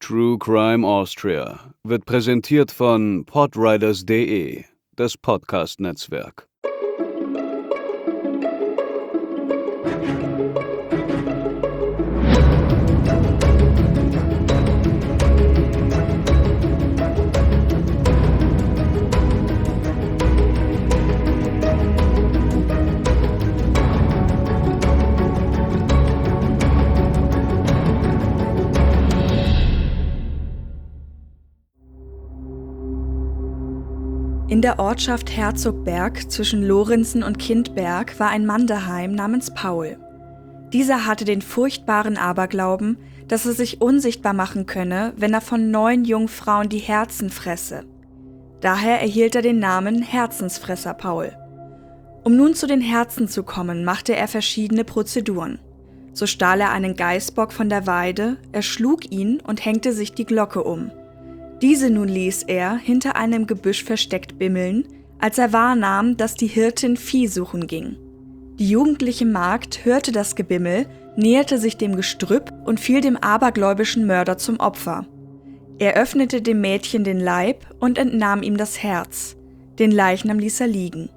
True Crime Austria wird präsentiert von podriders.de, das Podcast-Netzwerk. In der Ortschaft Herzogberg zwischen Lorenzen und Kindberg war ein Mann daheim namens Paul. Dieser hatte den furchtbaren Aberglauben, dass er sich unsichtbar machen könne, wenn er von 9 Jungfrauen die Herzen fresse. Daher erhielt er den Namen Herzensfresser Paul. Um nun zu den Herzen zu kommen, machte er verschiedene Prozeduren. So stahl er einen Geißbock von der Weide, erschlug ihn und hängte sich die Glocke um. Diese nun ließ er hinter einem Gebüsch versteckt bimmeln, als er wahrnahm, dass die Hirtin Vieh suchen ging. Die jugendliche Magd hörte das Gebimmel, näherte sich dem Gestrüpp und fiel dem abergläubischen Mörder zum Opfer. Er öffnete dem Mädchen den Leib und entnahm ihm das Herz. Den Leichnam ließ er liegen.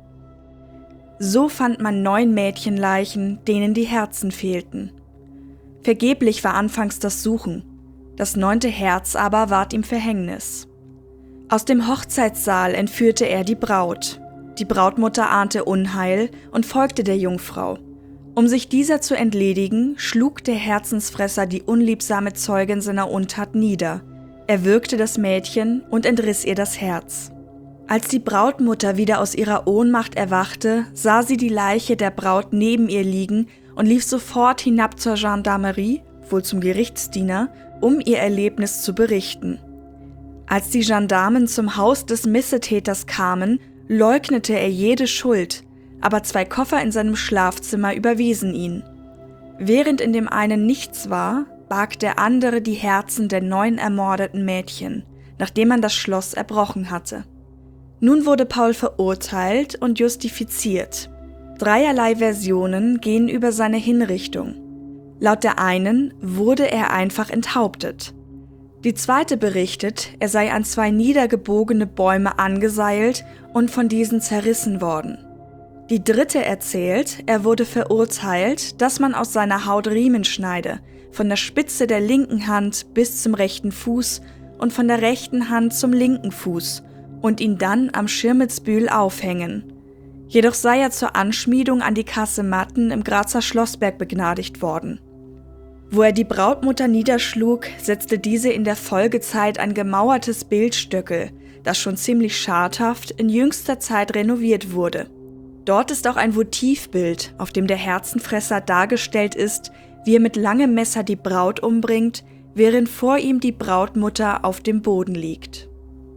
So fand man 9 Mädchenleichen, denen die Herzen fehlten. Vergeblich war anfangs das Suchen. Das 9. Herz aber ward ihm Verhängnis. Aus dem Hochzeitssaal entführte er die Braut. Die Brautmutter ahnte Unheil und folgte der Jungfrau. Um sich dieser zu entledigen, schlug der Herzensfresser die unliebsame Zeugin seiner Untat nieder. Er würgte das Mädchen und entriss ihr das Herz. Als die Brautmutter wieder aus ihrer Ohnmacht erwachte, sah sie die Leiche der Braut neben ihr liegen und lief sofort hinab zur Gendarmerie, wohl zum Gerichtsdiener, um ihr Erlebnis zu berichten. Als die Gendarmen zum Haus des Missetäters kamen, leugnete er jede Schuld, aber 2 Koffer in seinem Schlafzimmer überwiesen ihn. Während in dem einen nichts war, barg der andere die Herzen der 9 ermordeten Mädchen, nachdem man das Schloss erbrochen hatte. Nun wurde Paul verurteilt und justifiziert. 3 Versionen gehen über seine Hinrichtung. Laut der einen wurde er einfach enthauptet. Die zweite berichtet, er sei an 2 niedergebogene Bäume angeseilt und von diesen zerrissen worden. Die dritte erzählt, er wurde verurteilt, dass man aus seiner Haut Riemen schneide, von der Spitze der linken Hand bis zum rechten Fuß und von der rechten Hand zum linken Fuß und ihn dann am Schirmitzbühel aufhängen. Jedoch sei er zur Anschmiedung an die Kasematten im Grazer Schlossberg begnadigt worden. Wo er die Brautmutter niederschlug, setzte diese in der Folgezeit ein gemauertes Bildstöckel, das schon ziemlich schadhaft in jüngster Zeit renoviert wurde. Dort ist auch ein Votivbild, auf dem der Herzenfresser dargestellt ist, wie er mit langem Messer die Braut umbringt, während vor ihm die Brautmutter auf dem Boden liegt.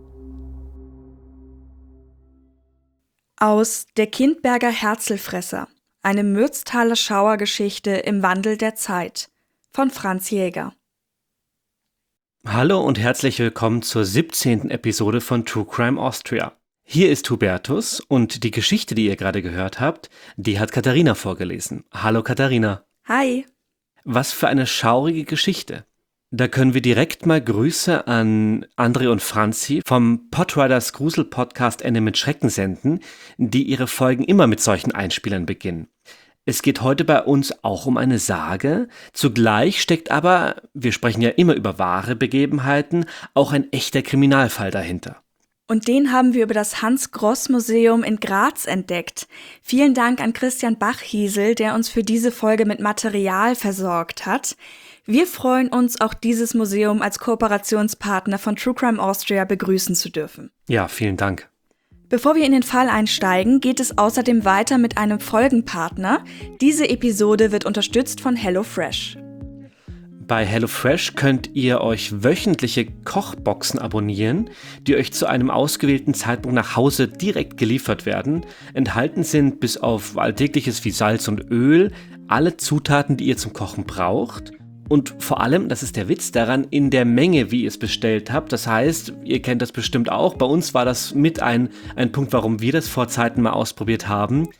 Aus Der Kindberger Herzelfresser, eine Mürztaler Schauergeschichte im Wandel der Zeit von Franz Jäger. Hallo und herzlich willkommen zur 17. Episode von True Crime Austria. Hier ist Hubertus und die Geschichte, die ihr gerade gehört habt, die hat Katharina vorgelesen. Hallo Katharina. Hi. Was für eine schaurige Geschichte. Da können wir direkt mal Grüße an André und Franzi vom Podriders Grusel-Podcast Ende mit Schrecken senden, die ihre Folgen immer mit solchen Einspielern beginnen. Es geht heute bei uns auch um eine Sage, zugleich steckt aber, wir sprechen ja immer über wahre Begebenheiten, auch ein echter Kriminalfall dahinter. Und den haben wir über das Hans-Gross-Museum in Graz entdeckt. Vielen Dank an Christian Bachhiesel, der uns für diese Folge mit Material versorgt hat. Wir freuen uns, auch dieses Museum als Kooperationspartner von True Crime Austria begrüßen zu dürfen. Ja, vielen Dank. Bevor wir in den Fall einsteigen, geht es außerdem weiter mit einem Folgenpartner. Diese Episode wird unterstützt von HelloFresh. Bei HelloFresh könnt ihr euch wöchentliche Kochboxen abonnieren, die euch zu einem ausgewählten Zeitpunkt nach Hause direkt geliefert werden. Enthalten sind bis auf Alltägliches wie Salz und Öl alle Zutaten, die ihr zum Kochen braucht. Und vor allem, das ist der Witz daran, in der Menge, wie ihr es bestellt habt. Das heißt, ihr kennt das bestimmt auch. Bei uns war das mit ein Punkt, warum wir das vor Zeiten mal ausprobiert haben.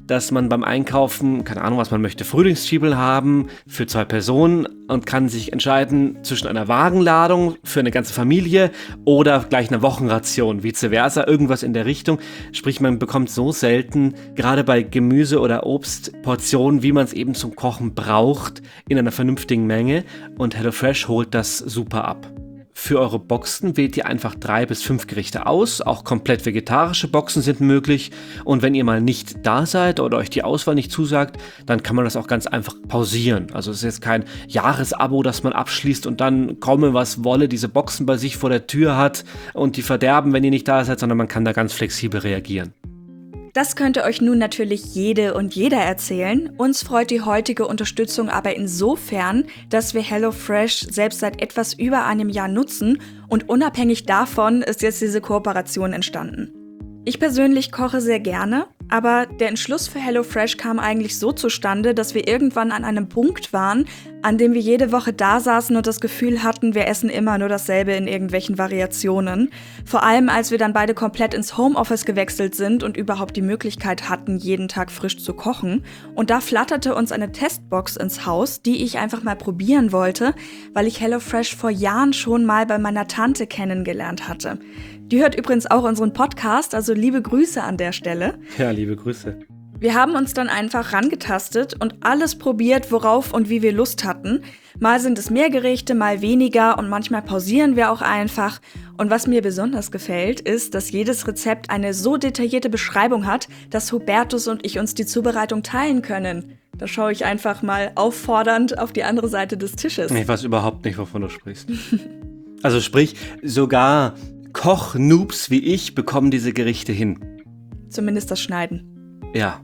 dass man beim Einkaufen, keine Ahnung, was man möchte, Frühlingszwiebeln haben für 2 Personen und kann sich entscheiden zwischen einer Wagenladung für eine ganze Familie oder gleich einer Wochenration, vice versa, irgendwas in der Richtung. Sprich, man bekommt so selten, gerade bei Gemüse oder Obst, Portionen, wie man es eben zum Kochen braucht, in einer vernünftigen Menge, und HelloFresh holt das super ab. Für eure Boxen wählt ihr einfach 3 bis 5 Gerichte aus, auch komplett vegetarische Boxen sind möglich, und wenn ihr mal nicht da seid oder euch die Auswahl nicht zusagt, dann kann man das auch ganz einfach pausieren. Also es ist jetzt kein Jahresabo, das man abschließt und dann komme was wolle, diese Boxen bei sich vor der Tür hat und die verderben, wenn ihr nicht da seid, sondern man kann da ganz flexibel reagieren. Das könnte euch nun natürlich jede und jeder erzählen. Uns freut die heutige Unterstützung aber insofern, dass wir HelloFresh selbst seit etwas über einem Jahr nutzen und unabhängig davon ist jetzt diese Kooperation entstanden. Ich persönlich koche sehr gerne, aber der Entschluss für HelloFresh kam eigentlich so zustande, dass wir irgendwann an einem Punkt waren, an dem wir jede Woche da saßen und das Gefühl hatten, wir essen immer nur dasselbe in irgendwelchen Variationen. Vor allem, als wir dann beide komplett ins Homeoffice gewechselt sind und überhaupt die Möglichkeit hatten, jeden Tag frisch zu kochen. Und da flatterte uns eine Testbox ins Haus, die ich einfach mal probieren wollte, weil ich HelloFresh vor Jahren schon mal bei meiner Tante kennengelernt hatte. Die hört übrigens auch unseren Podcast, also liebe Grüße an der Stelle. Ja, liebe Grüße. Wir haben uns dann einfach rangetastet und alles probiert, worauf und wie wir Lust hatten. Mal sind es mehr Gerichte, mal weniger und manchmal pausieren wir auch einfach. Und was mir besonders gefällt, ist, dass jedes Rezept eine so detaillierte Beschreibung hat, dass Hubertus und ich uns die Zubereitung teilen können. Da schaue ich einfach mal auffordernd auf die andere Seite des Tisches. Ich weiß überhaupt nicht, wovon du sprichst. Also sprich, sogar Koch-Noobs wie ich bekommen diese Gerichte hin. Zumindest das Schneiden. Ja.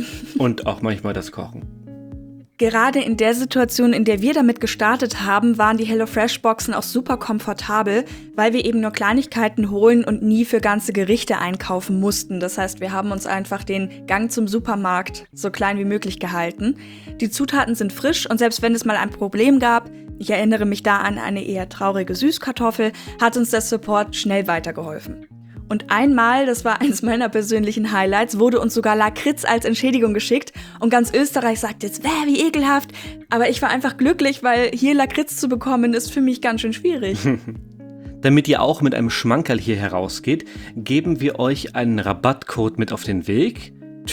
Und auch manchmal das Kochen. Gerade in der Situation, in der wir damit gestartet haben, waren die HelloFresh-Boxen auch super komfortabel, weil wir eben nur Kleinigkeiten holen und nie für ganze Gerichte einkaufen mussten. Das heißt, wir haben uns einfach den Gang zum Supermarkt so klein wie möglich gehalten. Die Zutaten sind frisch und selbst wenn es mal ein Problem gab, ich erinnere mich da an eine eher traurige Süßkartoffel, hat uns der Support schnell weitergeholfen. Und einmal, das war eines meiner persönlichen Highlights, wurde uns sogar Lakritz als Entschädigung geschickt und ganz Österreich sagt jetzt, wie ekelhaft. Aber ich war einfach glücklich, weil hier Lakritz zu bekommen, ist für mich ganz schön schwierig. Damit ihr auch mit einem Schmankerl hier herausgeht, geben wir euch einen Rabattcode mit auf den Weg.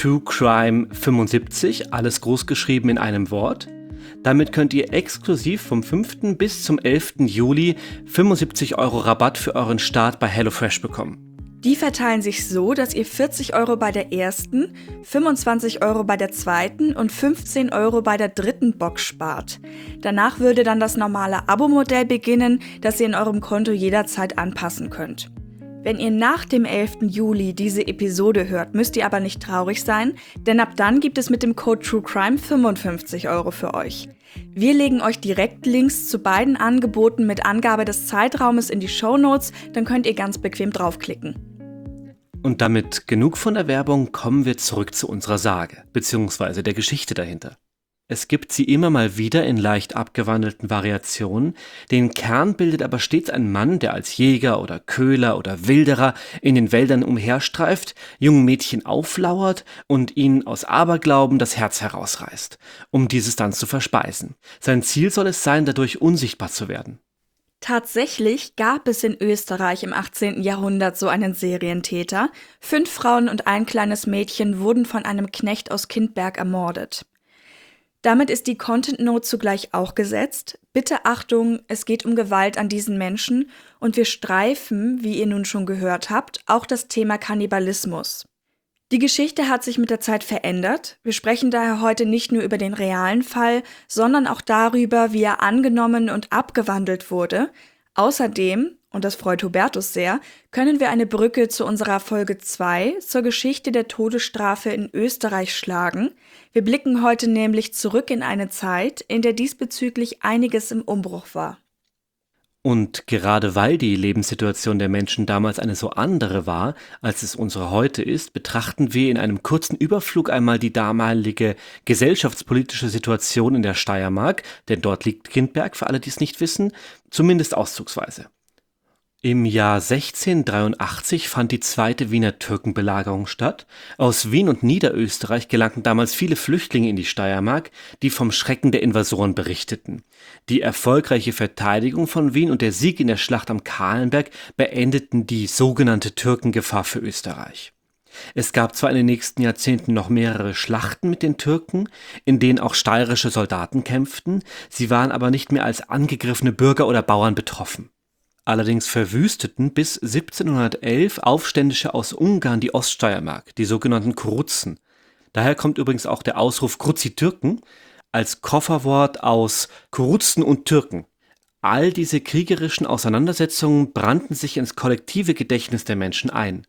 TrueCrime75, alles groß geschrieben in einem Wort. Damit könnt ihr exklusiv vom 5. bis zum 11. Juli 75 € Rabatt für euren Start bei HelloFresh bekommen. Die verteilen sich so, dass ihr 40 € bei der ersten, 25 € bei der zweiten und 15 € bei der dritten Box spart. Danach würde dann das normale Abo-Modell beginnen, das ihr in eurem Konto jederzeit anpassen könnt. Wenn ihr nach dem 11. Juli diese Episode hört, müsst ihr aber nicht traurig sein, denn ab dann gibt es mit dem Code TrueCrime 55 € für euch. Wir legen euch direkt Links zu beiden Angeboten mit Angabe des Zeitraumes in die Shownotes, dann könnt ihr ganz bequem draufklicken. Und damit genug von der Werbung, kommen wir zurück zu unserer Sage, beziehungsweise der Geschichte dahinter. Es gibt sie immer mal wieder in leicht abgewandelten Variationen, den Kern bildet aber stets ein Mann, der als Jäger oder Köhler oder Wilderer in den Wäldern umherstreift, jungen Mädchen auflauert und ihnen aus Aberglauben das Herz herausreißt, um dieses dann zu verspeisen. Sein Ziel soll es sein, dadurch unsichtbar zu werden. Tatsächlich gab es in Österreich im 18. Jahrhundert so einen Serientäter. 5 Frauen und ein kleines Mädchen wurden von einem Knecht aus Kindberg ermordet. Damit ist die Content Note zugleich auch gesetzt. Bitte Achtung, es geht um Gewalt an diesen Menschen und wir streifen, wie ihr nun schon gehört habt, auch das Thema Kannibalismus. Die Geschichte hat sich mit der Zeit verändert. Wir sprechen daher heute nicht nur über den realen Fall, sondern auch darüber, wie er angenommen und abgewandelt wurde. Außerdem, und das freut Hubertus sehr, können wir eine Brücke zu unserer Folge 2 zur Geschichte der Todesstrafe in Österreich schlagen. Wir blicken heute nämlich zurück in eine Zeit, in der diesbezüglich einiges im Umbruch war. Und gerade weil die Lebenssituation der Menschen damals eine so andere war, als es unsere heute ist, betrachten wir in einem kurzen Überflug einmal die damalige gesellschaftspolitische Situation in der Steiermark, denn dort liegt Kindberg, für alle, die es nicht wissen, zumindest auszugsweise. Im Jahr 1683 fand die zweite Wiener Türkenbelagerung statt. Aus Wien und Niederösterreich gelangten damals viele Flüchtlinge in die Steiermark, die vom Schrecken der Invasoren berichteten. Die erfolgreiche Verteidigung von Wien und der Sieg in der Schlacht am Kahlenberg beendeten die sogenannte Türkengefahr für Österreich. Es gab zwar in den nächsten Jahrzehnten noch mehrere Schlachten mit den Türken, in denen auch steirische Soldaten kämpften, sie waren aber nicht mehr als angegriffene Bürger oder Bauern betroffen. Allerdings verwüsteten bis 1711 Aufständische aus Ungarn die Oststeiermark, die sogenannten Kuruzen. Daher kommt übrigens auch der Ausruf Kruzi-Türken als Kofferwort aus Kuruzen und Türken. All diese kriegerischen Auseinandersetzungen brannten sich ins kollektive Gedächtnis der Menschen ein.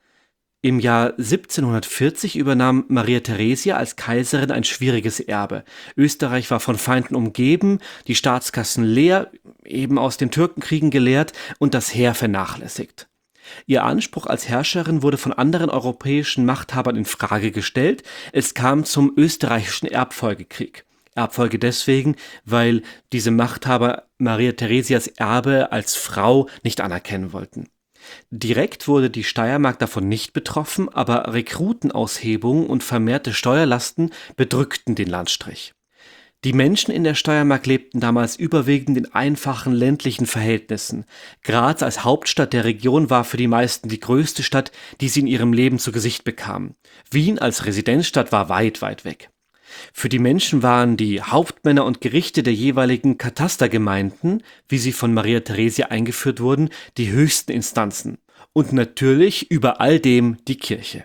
Im Jahr 1740 übernahm Maria Theresia als Kaiserin ein schwieriges Erbe. Österreich war von Feinden umgeben, die Staatskassen leer, eben aus den Türkenkriegen gelehrt und das Heer vernachlässigt. Ihr Anspruch als Herrscherin wurde von anderen europäischen Machthabern in Frage gestellt. Es kam zum österreichischen Erbfolgekrieg. Erbfolge deswegen, weil diese Machthaber Maria Theresias Erbe als Frau nicht anerkennen wollten. Direkt wurde die Steiermark davon nicht betroffen, aber Rekrutenaushebungen und vermehrte Steuerlasten bedrückten den Landstrich. Die Menschen in der Steiermark lebten damals überwiegend in einfachen ländlichen Verhältnissen. Graz als Hauptstadt der Region war für die meisten die größte Stadt, die sie in ihrem Leben zu Gesicht bekamen. Wien als Residenzstadt war weit, weit weg. Für die Menschen waren die Hauptmänner und Gerichte der jeweiligen Katastergemeinden, wie sie von Maria Theresia eingeführt wurden, die höchsten Instanzen. Und natürlich über all dem die Kirche.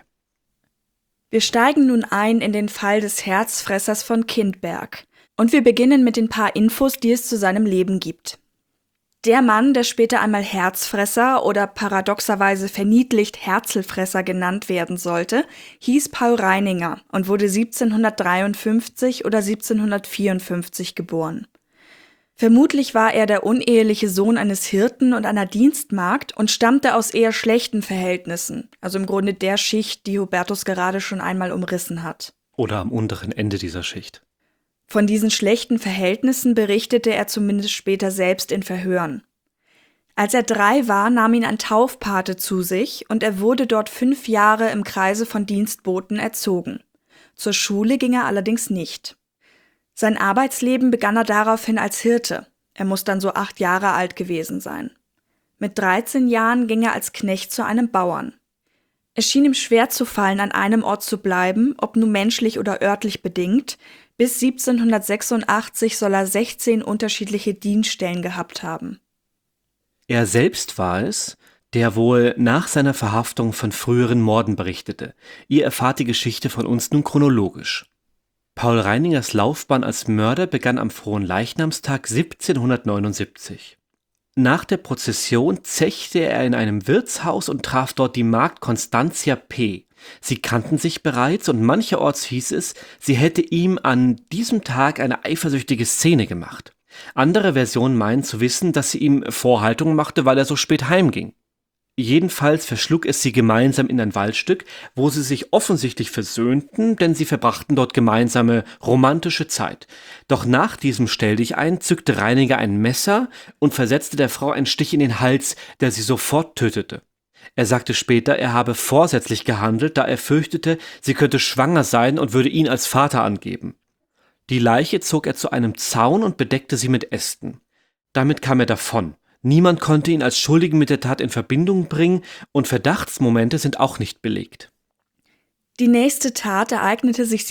Wir steigen nun ein in den Fall des Herzfressers von Kindberg. Und wir beginnen mit den paar Infos, die es zu seinem Leben gibt. Der Mann, der später einmal Herzfresser oder paradoxerweise verniedlicht Herzelfresser genannt werden sollte, hieß Paul Reininger und wurde 1753 oder 1754 geboren. Vermutlich war er der uneheliche Sohn eines Hirten und einer Dienstmagd und stammte aus eher schlechten Verhältnissen, also im Grunde der Schicht, die Hubertus gerade schon einmal umrissen hat. Oder am unteren Ende dieser Schicht. Von diesen schlechten Verhältnissen berichtete er zumindest später selbst in Verhören. Als er 3 war, nahm ihn ein Taufpate zu sich und er wurde dort 5 Jahre im Kreise von Dienstboten erzogen. Zur Schule ging er allerdings nicht. Sein Arbeitsleben begann er daraufhin als Hirte. Er muss dann so 8 Jahre alt gewesen sein. Mit 13 Jahren ging er als Knecht zu einem Bauern. Es schien ihm schwer zu fallen, an einem Ort zu bleiben, ob nun menschlich oder örtlich bedingt. Bis 1786 soll er 16 unterschiedliche Dienststellen gehabt haben. Er selbst war es, der wohl nach seiner Verhaftung von früheren Morden berichtete. Ihr erfahrt die Geschichte von uns nun chronologisch. Paul Reiningers Laufbahn als Mörder begann am Fronleichnamstag 1779. Nach der Prozession zechte er in einem Wirtshaus und traf dort die Magd Constantia P. Sie kannten sich bereits und mancherorts hieß es, sie hätte ihm an diesem Tag eine eifersüchtige Szene gemacht. Andere Versionen meinen zu wissen, dass sie ihm Vorhaltungen machte, weil er so spät heimging. Jedenfalls verschlug es sie gemeinsam in ein Waldstück, wo sie sich offensichtlich versöhnten, denn sie verbrachten dort gemeinsame romantische Zeit. Doch nach diesem Stelldichein zückte Reininger ein Messer und versetzte der Frau einen Stich in den Hals, der sie sofort tötete. Er sagte später, er habe vorsätzlich gehandelt, da er fürchtete, sie könnte schwanger sein und würde ihn als Vater angeben. Die Leiche zog er zu einem Zaun und bedeckte sie mit Ästen. Damit kam er davon. Niemand konnte ihn als Schuldigen mit der Tat in Verbindung bringen und Verdachtsmomente sind auch nicht belegt. Die nächste Tat ereignete sich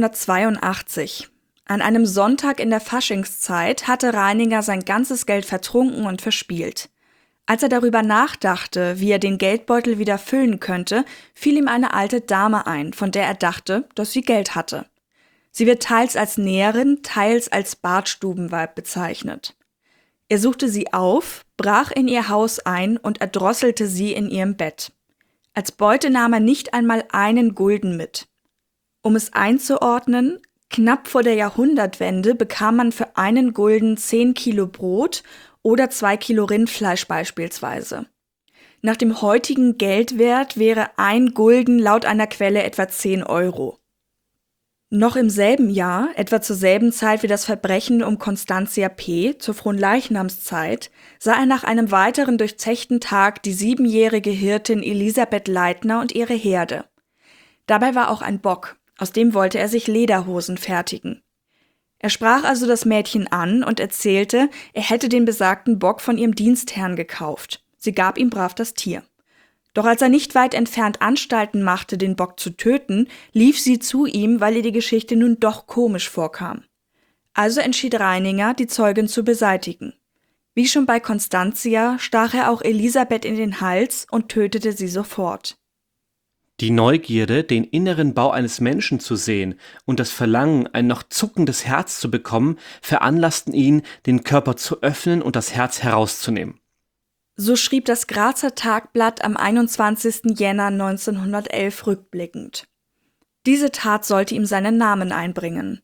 1782. An einem Sonntag in der Faschingszeit hatte Reininger sein ganzes Geld vertrunken und verspielt. Als er darüber nachdachte, wie er den Geldbeutel wieder füllen könnte, fiel ihm eine alte Dame ein, von der er dachte, dass sie Geld hatte. Sie wird teils als Näherin, teils als Badstubenweib bezeichnet. Er suchte sie auf, brach in ihr Haus ein und erdrosselte sie in ihrem Bett. Als Beute nahm er nicht einmal einen Gulden mit. Um es einzuordnen, knapp vor der Jahrhundertwende bekam man für 1 Gulden 10 Kilo Brot oder 2 Kilo Rindfleisch beispielsweise. Nach dem heutigen Geldwert wäre 1 Gulden laut einer Quelle etwa 10 Euro. Noch im selben Jahr, etwa zur selben Zeit wie das Verbrechen um Constantia P., zur Fronleichnamszeit, sah er nach einem weiteren durchzechten Tag die 7-jährige Hirtin Elisabeth Leitner und ihre Herde. Dabei war auch ein Bock, aus dem wollte er sich Lederhosen fertigen. Er sprach also das Mädchen an und erzählte, er hätte den besagten Bock von ihrem Dienstherrn gekauft. Sie gab ihm brav das Tier. Doch als er nicht weit entfernt Anstalten machte, den Bock zu töten, lief sie zu ihm, weil ihr die Geschichte nun doch komisch vorkam. Also entschied Reininger, die Zeugin zu beseitigen. Wie schon bei Constantia stach er auch Elisabeth in den Hals und tötete sie sofort. Die Neugierde, den inneren Bau eines Menschen zu sehen und das Verlangen, ein noch zuckendes Herz zu bekommen, veranlassten ihn, den Körper zu öffnen und das Herz herauszunehmen. So schrieb das Grazer Tagblatt am 21. Jänner 1911 rückblickend. Diese Tat sollte ihm seinen Namen einbringen.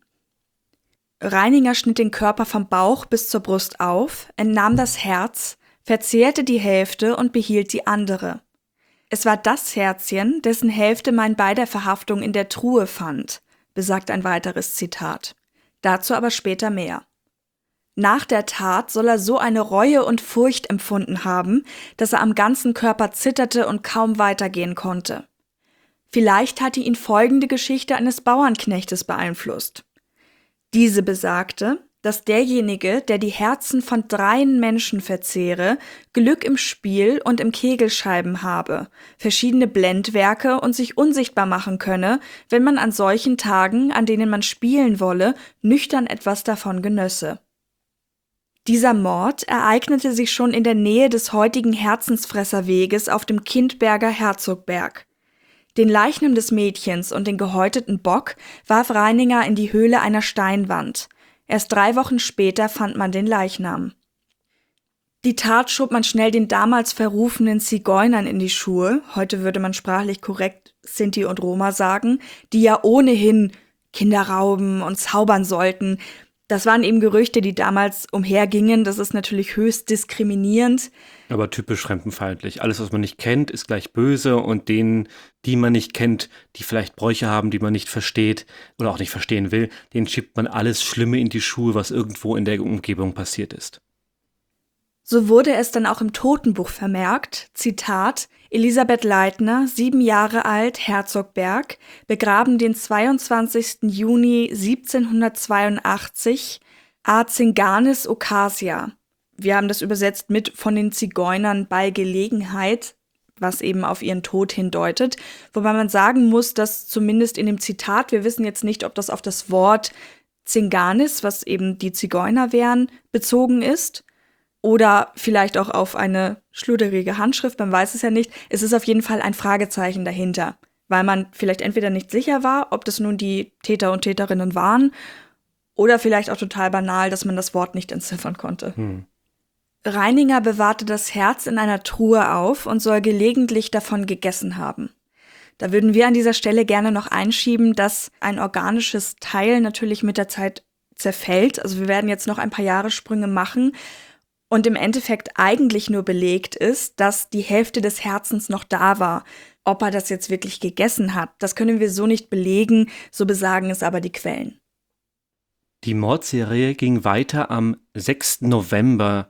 Reininger schnitt den Körper vom Bauch bis zur Brust auf, entnahm das Herz, verzehrte die Hälfte und behielt die andere. Es war das Herzchen, dessen Hälfte man bei der Verhaftung in der Truhe fand, besagt ein weiteres Zitat. Dazu aber später mehr. Nach der Tat soll er so eine Reue und Furcht empfunden haben, dass er am ganzen Körper zitterte und kaum weitergehen konnte. Vielleicht hatte ihn folgende Geschichte eines Bauernknechtes beeinflusst. Diese besagte, dass derjenige, der die Herzen von 3 Menschen verzehre, Glück im Spiel und im Kegelscheiben habe, verschiedene Blendwerke und sich unsichtbar machen könne, wenn man an solchen Tagen, an denen man spielen wolle, nüchtern etwas davon genösse. Dieser Mord ereignete sich schon in der Nähe des heutigen Herzensfresserweges auf dem Kindberger Herzogberg. Den Leichnam des Mädchens und den gehäuteten Bock warf Reininger in die Höhle einer Steinwand. Erst 3 Wochen später fand man den Leichnam. Die Tat schob man schnell den damals verrufenen Zigeunern in die Schuhe, heute würde man sprachlich korrekt Sinti und Roma sagen, die ja ohnehin Kinder rauben und zaubern sollten. Das waren eben Gerüchte, die damals umhergingen. Das ist natürlich höchst diskriminierend. Aber typisch fremdenfeindlich. Alles, was man nicht kennt, ist gleich böse und denen, die man nicht kennt, die vielleicht Bräuche haben, die man nicht versteht oder auch nicht verstehen will, denen schiebt man alles Schlimme in die Schuhe, was irgendwo in der Umgebung passiert ist. So wurde es dann auch im Totenbuch vermerkt, Zitat, Elisabeth Leitner, 7 Jahre alt, Herzogberg, begraben den 22. Juni 1782, a Zinganis Occasia. Wir haben das übersetzt mit von den Zigeunern bei Gelegenheit, was eben auf ihren Tod hindeutet. Wobei man sagen muss, dass zumindest in dem Zitat, wir wissen jetzt nicht, ob das auf das Wort Zinganis, was eben die Zigeuner wären, bezogen ist. Oder vielleicht auch auf eine schluderige Handschrift, man weiß es ja nicht. Es ist auf jeden Fall ein Fragezeichen dahinter, weil man vielleicht entweder nicht sicher war, ob das nun die Täter und Täterinnen waren, oder vielleicht auch total banal, dass man das Wort nicht entziffern konnte. Reininger bewahrte das Herz in einer Truhe auf und soll gelegentlich davon gegessen haben. Da würden wir an dieser Stelle gerne noch einschieben, dass ein organisches Teil natürlich mit der Zeit zerfällt. Also wir werden jetzt noch ein paar Jahressprünge machen. Und im Endeffekt eigentlich nur belegt ist, dass die Hälfte des Herzens noch da war. Ob er das jetzt wirklich gegessen hat, das können wir so nicht belegen, so besagen es aber die Quellen. Die Mordserie ging weiter am 6. November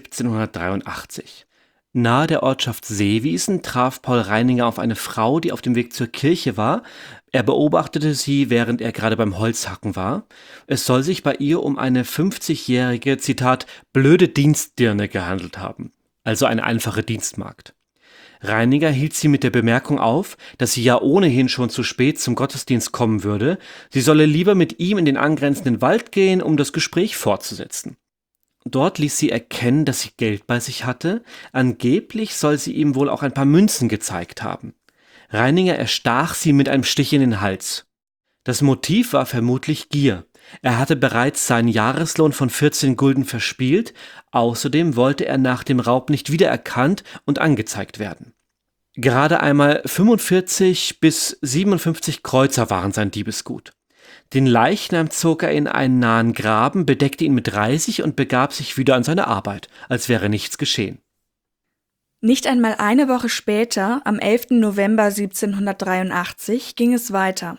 1783. Nahe der Ortschaft Seewiesen traf Paul Reininger auf eine Frau, die auf dem Weg zur Kirche war. Er beobachtete sie, während er gerade beim Holzhacken war. Es soll sich bei ihr um eine 50-jährige, Zitat, blöde Dienstdirne gehandelt haben, also eine einfache Dienstmagd. Reininger hielt sie mit der Bemerkung auf, dass sie ja ohnehin schon zu spät zum Gottesdienst kommen würde, sie solle lieber mit ihm in den angrenzenden Wald gehen, um das Gespräch fortzusetzen. Dort ließ sie erkennen, dass sie Geld bei sich hatte, angeblich soll sie ihm wohl auch ein paar Münzen gezeigt haben. Reininger erstach sie mit einem Stich in den Hals. Das Motiv war vermutlich Gier. Er hatte bereits seinen Jahreslohn von 14 Gulden verspielt, außerdem wollte er nach dem Raub nicht wiedererkannt und angezeigt werden. Gerade einmal 45 bis 57 Kreuzer waren sein Diebesgut. Den Leichnam zog er in einen nahen Graben, bedeckte ihn mit Reisig und begab sich wieder an seine Arbeit, als wäre nichts geschehen. Nicht einmal eine Woche später, am 11. November 1783, ging es weiter.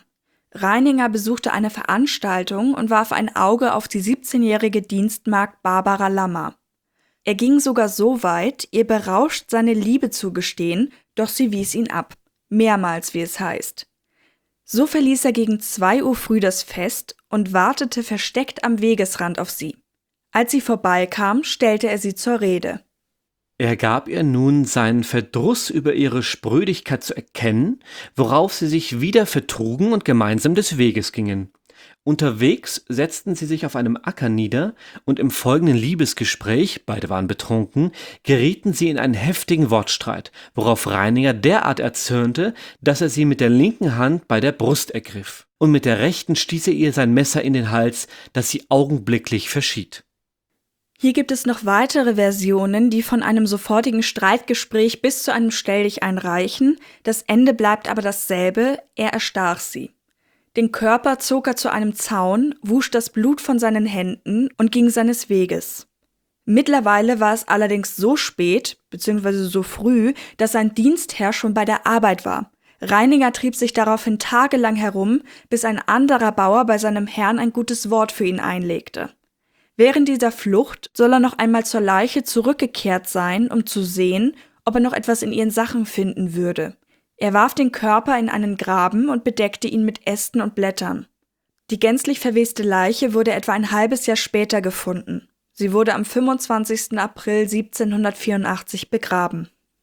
Reininger besuchte eine Veranstaltung und warf ein Auge auf die 17-jährige Dienstmagd Barbara Lammer. Er ging sogar so weit, ihr berauscht seine Liebe zu gestehen, doch sie wies ihn ab. Mehrmals, wie es heißt. So verließ er gegen 2 Uhr früh das Fest und wartete versteckt am Wegesrand auf sie. Als sie vorbeikam, stellte er sie zur Rede. Er gab ihr nun seinen Verdruss über ihre Sprödigkeit zu erkennen, worauf sie sich wieder vertrugen und gemeinsam des Weges gingen. Unterwegs setzten sie sich auf einem Acker nieder und im folgenden Liebesgespräch, beide waren betrunken, gerieten sie in einen heftigen Wortstreit, worauf Reininger derart erzürnte, dass er sie mit der linken Hand bei der Brust ergriff, und mit der rechten stieß er ihr sein Messer in den Hals, das sie augenblicklich verschied. Hier gibt es noch weitere Versionen, die von einem sofortigen Streitgespräch bis zu einem Stelldichein reichen. Das Ende bleibt aber dasselbe, er erstach sie. Den Körper zog er zu einem Zaun, wusch das Blut von seinen Händen und ging seines Weges. Mittlerweile war es allerdings so spät, bzw. so früh, dass sein Dienstherr schon bei der Arbeit war. Reininger trieb sich daraufhin tagelang herum, bis ein anderer Bauer bei seinem Herrn ein gutes Wort für ihn einlegte. Während dieser Flucht soll er noch einmal zur Leiche zurückgekehrt sein, um zu sehen, ob er noch etwas in ihren Sachen finden würde. Er warf den Körper in einen Graben und bedeckte ihn mit Ästen und Blättern. Die gänzlich verweste Leiche wurde etwa ein halbes Jahr später gefunden. Sie wurde am 25. April 1784 begraben.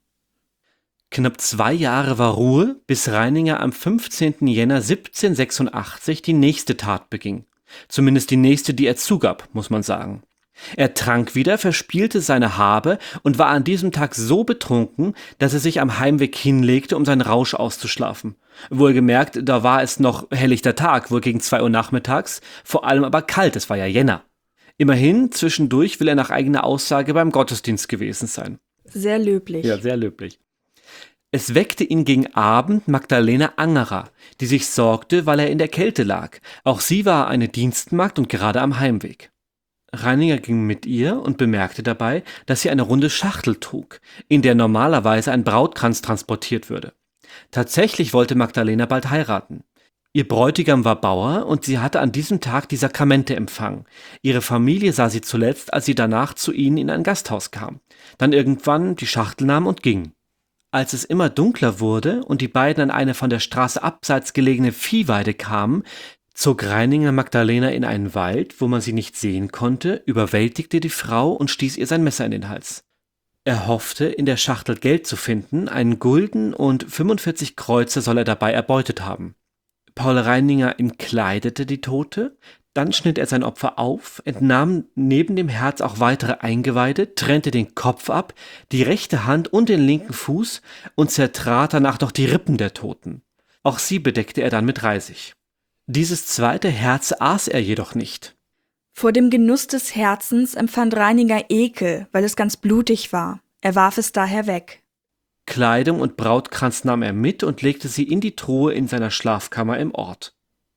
Knapp 2 Jahre war Ruhe, bis Reininger am 15. Jänner 1786 die nächste Tat beging. Zumindest die nächste, die er zugab, muss man sagen. Er trank wieder, verspielte seine Habe und war an diesem Tag so betrunken, dass er sich am Heimweg hinlegte, um seinen Rausch auszuschlafen. Wohlgemerkt, da war es noch helllichter Tag, wohl gegen 2 Uhr nachmittags, vor allem aber kalt, es war ja Jänner. Immerhin, zwischendurch will er nach eigener Aussage beim Gottesdienst gewesen sein. Sehr löblich. Ja, sehr löblich. Es weckte ihn gegen Abend Magdalena Angerer, die sich sorgte, weil er in der Kälte lag. Auch sie war eine Dienstmagd und gerade am Heimweg. Reininger ging mit ihr und bemerkte dabei, dass sie eine runde Schachtel trug, in der normalerweise ein Brautkranz transportiert würde. Tatsächlich wollte Magdalena bald heiraten. Ihr Bräutigam war Bauer und sie hatte an diesem Tag die Sakramente empfangen. Ihre Familie sah sie zuletzt, als sie danach zu ihnen in ein Gasthaus kam. Dann irgendwann die Schachtel nahm und ging. Als es immer dunkler wurde und die beiden an eine von der Straße abseits gelegene Viehweide kamen, zog Reininger Magdalena in einen Wald, wo man sie nicht sehen konnte, überwältigte die Frau und stieß ihr sein Messer in den Hals. Er hoffte, in der Schachtel Geld zu finden, einen Gulden und 45 Kreuzer soll er dabei erbeutet haben. Paul Reininger entkleidete die Tote, dann schnitt er sein Opfer auf, entnahm neben dem Herz auch weitere Eingeweide, trennte den Kopf ab, die rechte Hand und den linken Fuß und zertrat danach noch die Rippen der Toten. Auch sie bedeckte er dann mit Reisig. Dieses zweite Herz aß er jedoch nicht. Vor dem Genuss des Herzens empfand Reininger Ekel, weil es ganz blutig war. Er warf es daher weg. Kleidung und Brautkranz nahm er mit und legte sie in die Truhe in seiner Schlafkammer im Ort.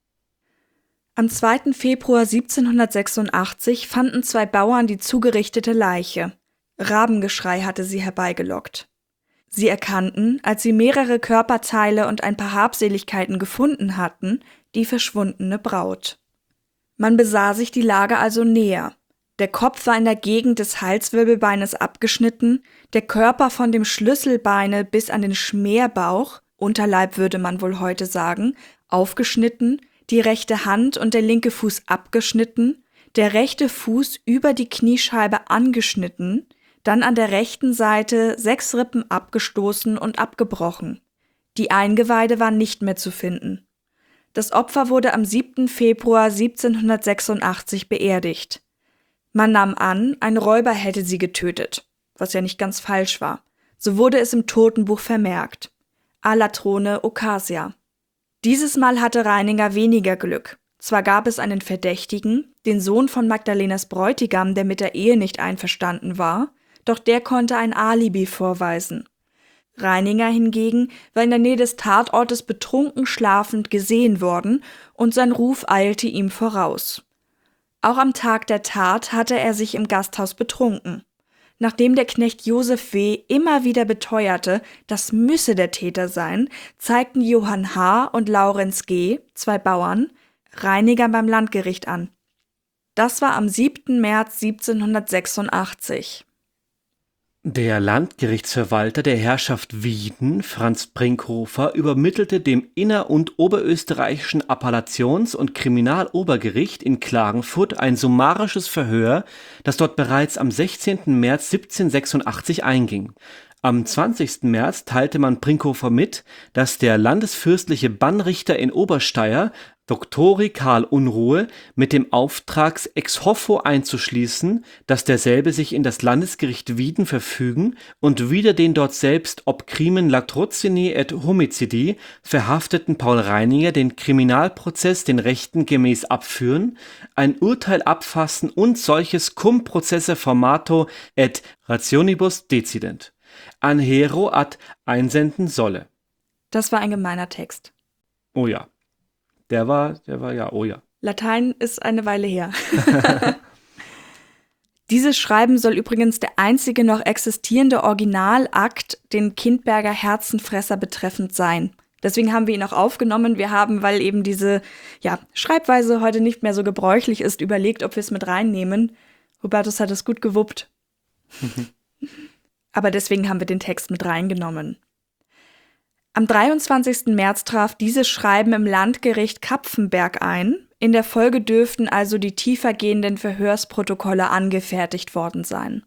Am 2. Februar 1786 fanden 2 Bauern die zugerichtete Leiche. Rabengeschrei hatte sie herbeigelockt. Sie erkannten, als sie mehrere Körperteile und ein paar Habseligkeiten gefunden hatten, die verschwundene Braut. Man besah sich die Lage also näher. Der Kopf war in der Gegend des Halswirbelbeines abgeschnitten, der Körper von dem Schlüsselbeine bis an den Schmerbauch, Unterleib würde man wohl heute sagen, aufgeschnitten, die rechte Hand und der linke Fuß abgeschnitten, der rechte Fuß über die Kniescheibe angeschnitten, dann an der rechten Seite 6 Rippen abgestoßen und abgebrochen. Die Eingeweide waren nicht mehr zu finden. Das Opfer wurde am 7. Februar 1786 beerdigt. Man nahm an, ein Räuber hätte sie getötet, was ja nicht ganz falsch war. So wurde es im Totenbuch vermerkt. A latrone occasia. Dieses Mal hatte Reininger weniger Glück. Zwar gab es einen Verdächtigen, den Sohn von Magdalenas Bräutigam, der mit der Ehe nicht einverstanden war, doch der konnte ein Alibi vorweisen. Reininger hingegen war in der Nähe des Tatortes betrunken schlafend gesehen worden und sein Ruf eilte ihm voraus. Auch am Tag der Tat hatte er sich im Gasthaus betrunken. Nachdem der Knecht Josef W. immer wieder beteuerte, das müsse der Täter sein, zeigten Johann H. und Laurenz G., 2 Bauern, Reiniger beim Landgericht an. Das war am 7. März 1786. Der Landgerichtsverwalter der Herrschaft Wieden, Franz Brinkhofer, übermittelte dem inner- und oberösterreichischen Appellations- und Kriminalobergericht in Klagenfurt ein summarisches Verhör, das dort bereits am 16. März 1786 einging. Am 20. März teilte man Brinkhofer mit, dass der landesfürstliche Bannrichter in Obersteier, Doctori Karl Unruhe, mit dem Auftrag ex hoffo einzuschließen, dass derselbe sich in das Landesgericht Wieden verfügen und wider den dort selbst ob crimen latrocini et homicidi verhafteten Paul Reininger den Kriminalprozess den Rechten gemäß abführen, ein Urteil abfassen und solches cum processe formato et rationibus decident anhero ad einsenden solle. Das war ein gemeiner Text. Oh ja. Der war ja, oh ja. Latein ist eine Weile her. Dieses Schreiben soll übrigens der einzige noch existierende Originalakt den Kindberger Herzenfresser betreffend sein. Deswegen haben wir ihn auch aufgenommen. Wir haben, weil eben diese Schreibweise heute nicht mehr so gebräuchlich ist, überlegt, ob wir es mit reinnehmen. Hubertus hat es gut gewuppt. Aber deswegen haben wir den Text mit reingenommen. Am 23. März traf dieses Schreiben im Landgericht Kapfenberg ein. In der Folge dürften also die tiefergehenden Verhörsprotokolle angefertigt worden sein.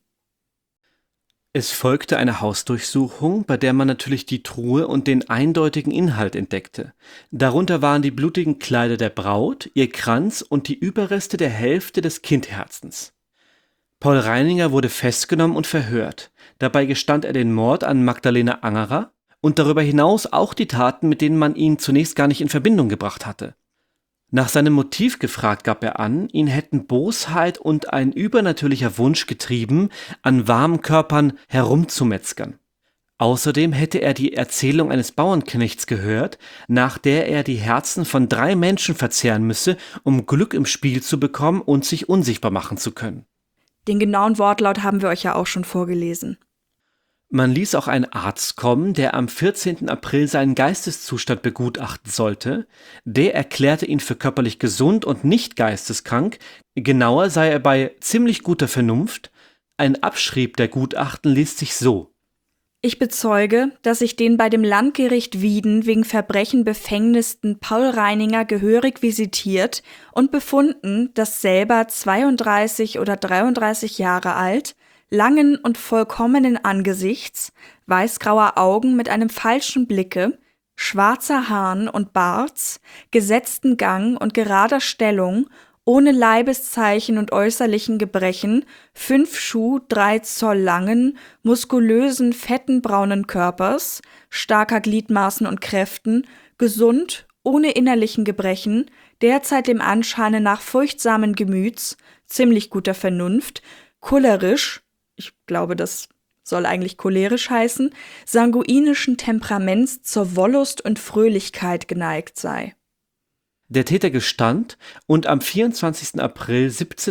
Es folgte eine Hausdurchsuchung, bei der man natürlich die Truhe und den eindeutigen Inhalt entdeckte. Darunter waren die blutigen Kleider der Braut, ihr Kranz und die Überreste der Hälfte des Kindherzens. Paul Reininger wurde festgenommen und verhört. Dabei gestand er den Mord an Magdalena Angerer und darüber hinaus auch die Taten, mit denen man ihn zunächst gar nicht in Verbindung gebracht hatte. Nach seinem Motiv gefragt, gab er an, ihn hätten Bosheit und ein übernatürlicher Wunsch getrieben, an warmen Körpern herumzumetzgern. Außerdem hätte er die Erzählung eines Bauernknechts gehört, nach der er die Herzen von 3 Menschen verzehren müsse, um Glück im Spiel zu bekommen und sich unsichtbar machen zu können. Den genauen Wortlaut haben wir euch ja auch schon vorgelesen. Man ließ auch einen Arzt kommen, der am 14. April seinen Geisteszustand begutachten sollte. Der erklärte ihn für körperlich gesund und nicht geisteskrank. Genauer sei er bei ziemlich guter Vernunft. Ein Abschrieb der Gutachten liest sich so: Ich bezeuge, dass ich den bei dem Landgericht Wieden wegen Verbrechen befängnissten Paul Reininger gehörig visitiert und befunden, dass selber 32 oder 33 Jahre alt, langen und vollkommenen Angesichts, weißgrauer Augen mit einem falschen Blicke, schwarzer Haaren und Barts, gesetzten Gang und gerader Stellung, ohne Leibeszeichen und äußerlichen Gebrechen, 5 Schuh 3 Zoll langen, muskulösen, fetten braunen Körpers, starker Gliedmaßen und Kräften, gesund, ohne innerlichen Gebrechen, derzeit dem Anscheine nach furchtsamen Gemüts, ziemlich guter Vernunft, cholerisch, ich glaube, das soll eigentlich cholerisch heißen, sanguinischen Temperaments zur Wollust und Fröhlichkeit geneigt sei. Der Täter gestand und am 24. April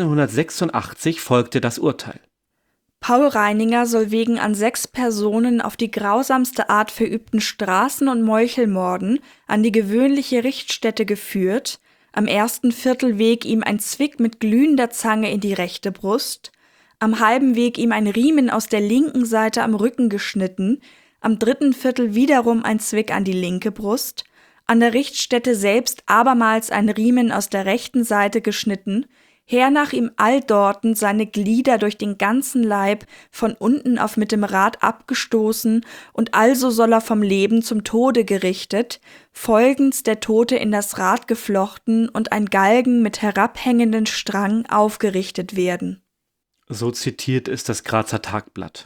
1786 folgte das Urteil. Paul Reininger soll wegen an 6 Personen auf die grausamste Art verübten Straßen- und Meuchelmorden an die gewöhnliche Richtstätte geführt, am 1. Viertelweg ihm ein Zwick mit glühender Zange in die rechte Brust, am halben Weg ihm ein Riemen aus der linken Seite am Rücken geschnitten, am 3. Viertel wiederum ein Zwick an die linke Brust, an der Richtstätte selbst abermals ein Riemen aus der rechten Seite geschnitten, hernach ihm alldorten seine Glieder durch den ganzen Leib von unten auf mit dem Rad abgestoßen und also soll er vom Leben zum Tode gerichtet, folgends der Tote in das Rad geflochten und ein Galgen mit herabhängenden Strang aufgerichtet werden. So zitiert es das Grazer Tagblatt.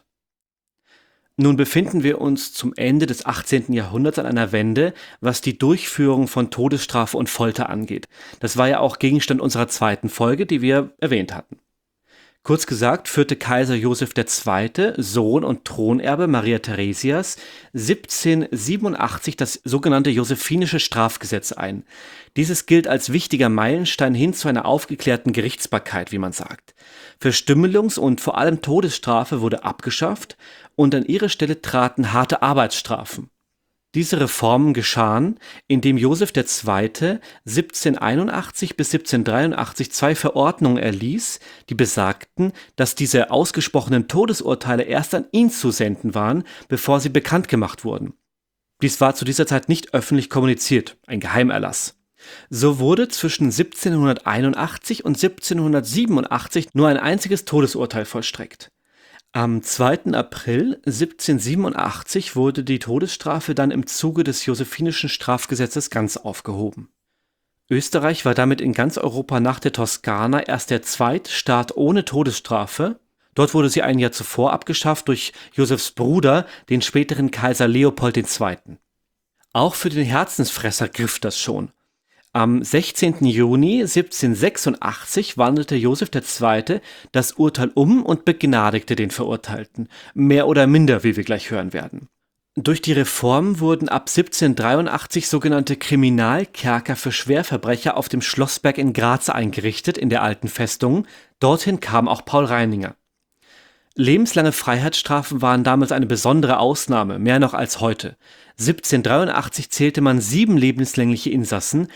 Nun befinden wir uns zum Ende des 18. Jahrhunderts an einer Wende, was die Durchführung von Todesstrafe und Folter angeht. Das war ja auch Gegenstand unserer zweiten Folge, die wir erwähnt hatten. Kurz gesagt führte Kaiser Joseph II., Sohn und Thronerbe Maria Theresias, 1787 das sogenannte Josephinische Strafgesetz ein. Dieses gilt als wichtiger Meilenstein hin zu einer aufgeklärten Gerichtsbarkeit, wie man sagt. Verstümmelungs- und vor allem Todesstrafe wurde abgeschafft und an ihre Stelle traten harte Arbeitsstrafen. Diese Reformen geschahen, indem Joseph II. 1781 bis 1783 2 Verordnungen erließ, die besagten, dass diese ausgesprochenen Todesurteile erst an ihn zu senden waren, bevor sie bekannt gemacht wurden. Dies war zu dieser Zeit nicht öffentlich kommuniziert, ein Geheimerlass. So wurde zwischen 1781 und 1787 nur ein einziges Todesurteil vollstreckt. Am 2. April 1787 wurde die Todesstrafe dann im Zuge des Josephinischen Strafgesetzes ganz aufgehoben. Österreich war damit in ganz Europa nach der Toskana erst der zweite Staat ohne Todesstrafe. Dort wurde sie ein Jahr zuvor abgeschafft durch Josefs Bruder, den späteren Kaiser Leopold II. Auch für den Herzensfresser griff das schon. Am 16. Juni 1786 wandelte Joseph II. Das Urteil um und begnadigte den Verurteilten, mehr oder minder, wie wir gleich hören werden. Durch die Reform wurden ab 1783 sogenannte Kriminalkerker für Schwerverbrecher auf dem Schlossberg in Graz eingerichtet, in der alten Festung. Dorthin kam auch Paul Reininger. Lebenslange Freiheitsstrafen waren damals eine besondere Ausnahme, mehr noch als heute. 1783 zählte man 7 lebenslängliche Insassen,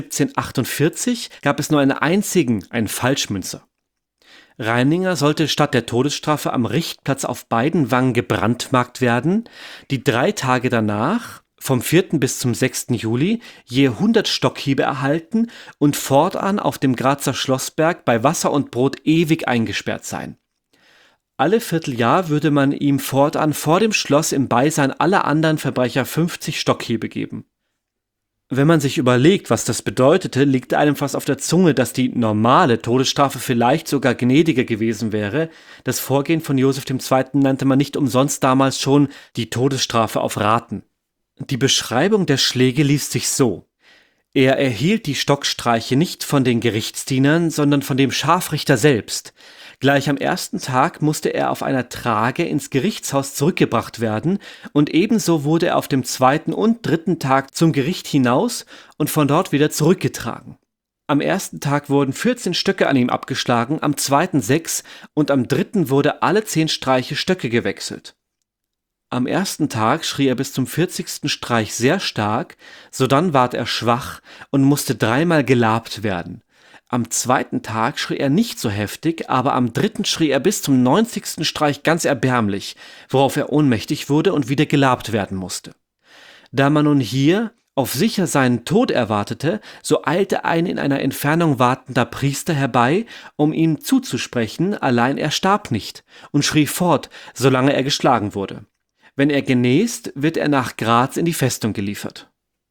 1748 gab es nur einen einzigen, einen Falschmünzer. Reininger sollte statt der Todesstrafe am Richtplatz auf beiden Wangen gebrandmarkt werden, die 3 Tage danach, vom 4. bis zum 6. Juli, je 100 Stockhiebe erhalten und fortan auf dem Grazer Schlossberg bei Wasser und Brot ewig eingesperrt sein. Alle Vierteljahr würde man ihm fortan vor dem Schloss im Beisein aller anderen Verbrecher 50 Stockhiebe geben. Wenn man sich überlegt, was das bedeutete, liegt einem fast auf der Zunge, dass die normale Todesstrafe vielleicht sogar gnädiger gewesen wäre. Das Vorgehen von Joseph II. Nannte man nicht umsonst damals schon die Todesstrafe auf Raten. Die Beschreibung der Schläge liest sich so: Er erhielt die Stockstreiche nicht von den Gerichtsdienern, sondern von dem Scharfrichter selbst. Gleich am ersten Tag musste er auf einer Trage ins Gerichtshaus zurückgebracht werden und ebenso wurde er auf dem 2. und 3. Tag zum Gericht hinaus und von dort wieder zurückgetragen. Am ersten Tag wurden 14 Stöcke an ihm abgeschlagen, am 2. 6 und am 3. wurde alle 10 Streiche Stöcke gewechselt. Am ersten Tag schrie er bis zum 40. Streich sehr stark, sodann ward er schwach und musste 3-mal gelabt werden. Am 2. Tag schrie er nicht so heftig, aber am 3. schrie er bis zum 90. Streich ganz erbärmlich, worauf er ohnmächtig wurde und wieder gelabt werden musste. Da man nun hier auf sicher seinen Tod erwartete, so eilte ein in einer Entfernung wartender Priester herbei, um ihm zuzusprechen, allein er starb nicht, und schrie fort, solange er geschlagen wurde. Wenn er genest, wird er nach Graz in die Festung geliefert.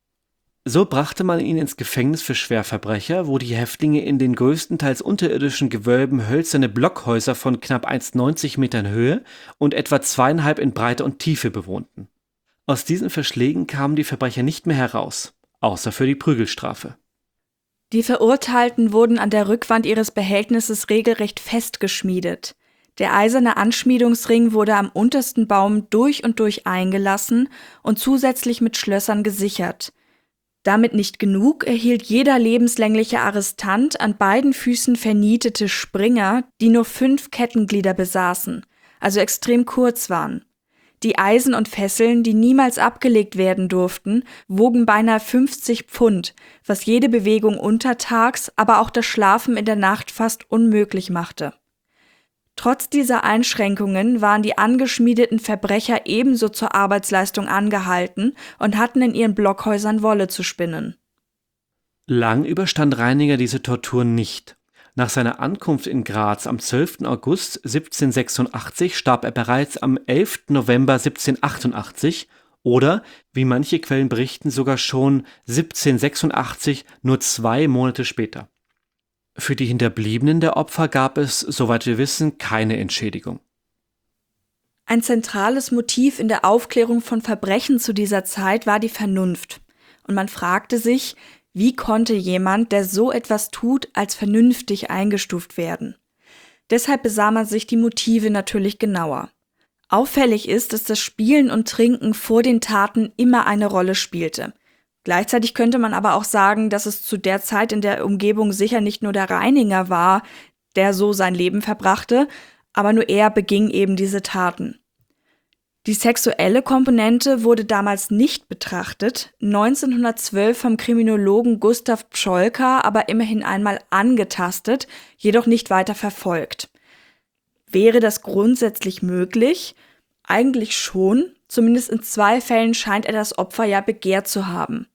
So brachte man ihn ins Gefängnis für Schwerverbrecher, wo die Häftlinge in den größtenteils unterirdischen Gewölben hölzerne Blockhäuser von knapp 1,90 Metern Höhe und etwa 2,5 in Breite und Tiefe bewohnten. Aus diesen Verschlägen kamen die Verbrecher nicht mehr heraus, außer für die Prügelstrafe. Die Verurteilten wurden an der Rückwand ihres Behältnisses regelrecht festgeschmiedet. Der eiserne Anschmiedungsring wurde am untersten Baum durch und durch eingelassen und zusätzlich mit Schlössern gesichert. Damit nicht genug, erhielt jeder lebenslängliche Arrestant an beiden Füßen vernietete Springer, die nur 5 Kettenglieder besaßen, also extrem kurz waren. Die Eisen und Fesseln, die niemals abgelegt werden durften, wogen beinahe 50 Pfund, was jede Bewegung untertags, aber auch das Schlafen in der Nacht fast unmöglich machte. Trotz dieser Einschränkungen waren die angeschmiedeten Verbrecher ebenso zur Arbeitsleistung angehalten und hatten in ihren Blockhäusern Wolle zu spinnen. Lang überstand Reininger diese Torturen nicht. Nach seiner Ankunft in Graz am 12. August 1786 starb er bereits am 11. November 1788 oder, wie manche Quellen berichten, sogar schon 1786, nur 2 Monate später. Für die Hinterbliebenen der Opfer gab es, soweit wir wissen, keine Entschädigung. Ein zentrales Motiv in der Aufklärung von Verbrechen zu dieser Zeit war die Vernunft. Und man fragte sich, wie konnte jemand, der so etwas tut, als vernünftig eingestuft werden? Deshalb besah man sich die Motive natürlich genauer. Auffällig ist, dass das Spielen und Trinken vor den Taten immer eine Rolle spielte. Gleichzeitig könnte man aber auch sagen, dass es zu der Zeit in der Umgebung sicher nicht nur der Reininger war, der so sein Leben verbrachte, aber nur er beging eben diese Taten. Die sexuelle Komponente wurde damals nicht betrachtet, 1912 vom Kriminologen Gustav Pscholka aber immerhin einmal angetastet, jedoch nicht weiter verfolgt. Wäre das grundsätzlich möglich? Eigentlich schon, zumindest in 2 Fällen scheint er das Opfer ja begehrt zu haben.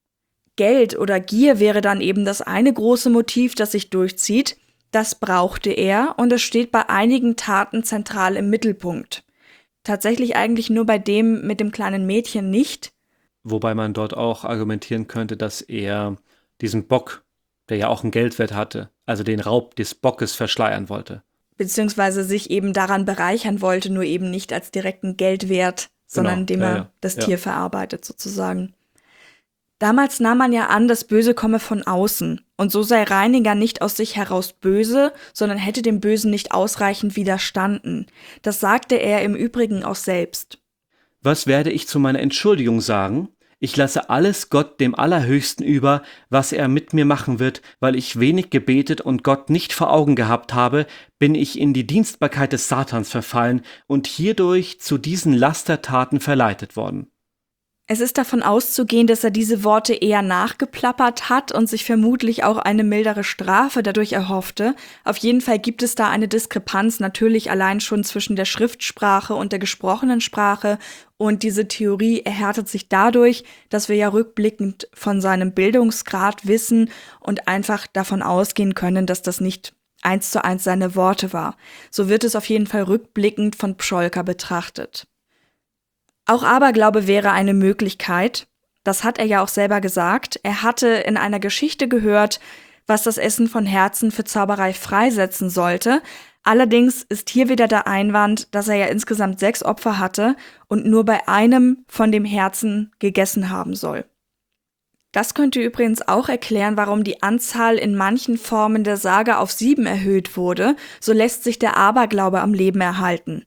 Geld oder Gier wäre dann eben das eine große Motiv, das sich durchzieht. Das brauchte er und es steht bei einigen Taten zentral im Mittelpunkt. Tatsächlich eigentlich nur bei dem mit dem kleinen Mädchen nicht. Wobei man dort auch argumentieren könnte, dass er diesen Bock, der ja auch einen Geldwert hatte, also den Raub des Bockes verschleiern wollte. Beziehungsweise sich eben daran bereichern wollte, nur eben nicht als direkten Geldwert, sondern indem er das Tier verarbeitet sozusagen. Damals nahm man ja an, das Böse komme von außen. Und so sei Reininger nicht aus sich heraus böse, sondern hätte dem Bösen nicht ausreichend widerstanden. Das sagte er im Übrigen auch selbst. Was werde ich zu meiner Entschuldigung sagen? Ich lasse alles Gott dem Allerhöchsten über, was er mit mir machen wird, weil ich wenig gebetet und Gott nicht vor Augen gehabt habe, bin ich in die Dienstbarkeit des Satans verfallen und hierdurch zu diesen Lastertaten verleitet worden. Es ist davon auszugehen, dass er diese Worte eher nachgeplappert hat und sich vermutlich auch eine mildere Strafe dadurch erhoffte. Auf jeden Fall gibt es da eine Diskrepanz natürlich allein schon zwischen der Schriftsprache und der gesprochenen Sprache. Und diese Theorie erhärtet sich dadurch, dass wir ja rückblickend von seinem Bildungsgrad wissen und einfach davon ausgehen können, dass das nicht 1:1 seine Worte war. So wird es auf jeden Fall rückblickend von Pscholka betrachtet. Auch Aberglaube wäre eine Möglichkeit. Das hat er ja auch selber gesagt. Er hatte in einer Geschichte gehört, was das Essen von Herzen für Zauberei freisetzen sollte. Allerdings ist hier wieder der Einwand, dass er ja insgesamt 6 Opfer hatte und nur bei einem von dem Herzen gegessen haben soll. Das könnte übrigens auch erklären, warum die Anzahl in manchen Formen der Sage auf 7 erhöht wurde. So lässt sich der Aberglaube am Leben erhalten.